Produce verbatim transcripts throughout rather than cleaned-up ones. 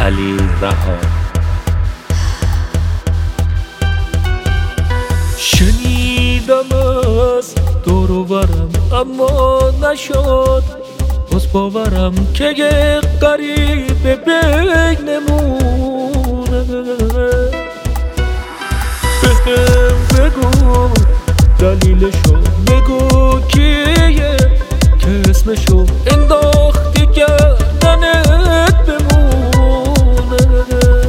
علی رها. شنیدم از دور و برم اما نشد باز باورم که یه غریب بینمونه. بهم بگو دلیلشو، بگو کیه که اسمشو انداختی گردنت بمونه.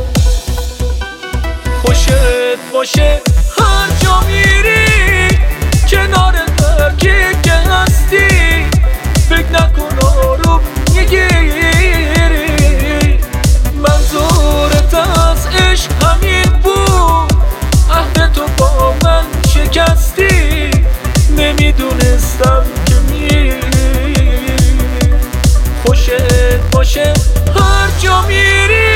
خوشت باشه هر جا میری، کنار هرکی که هستی، فکر نکن آروم میگیری. منظورت از عشق همین بود، عهد تو با من شکستی، نمیدونستم که میری. خوشت باشه هر جا میری.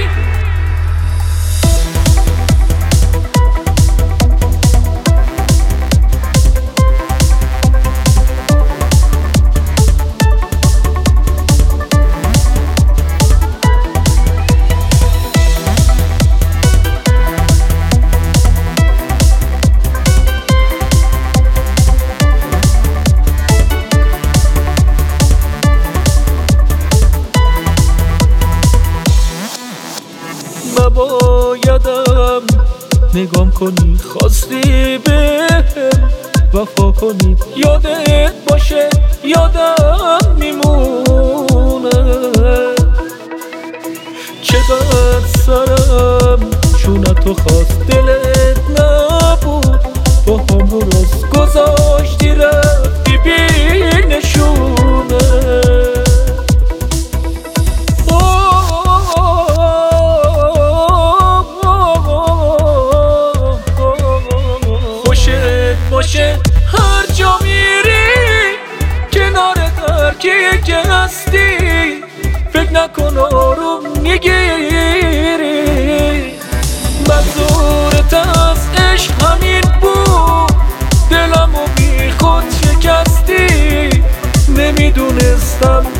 نبایدم نگام کنی، خواستی بهم وفا کنی، یادت باشه یادم میمونه. چقدر سرم چونتو خواست، دلت نبود با همو راست گذاشتی رفتی بی نشونه. باشه هر جا میری، کنار هرکی که هستی، فکر نکن آروم میگیری. منظورت از عشق همین بود، دلمو بی خود شکستی، نمیدونستم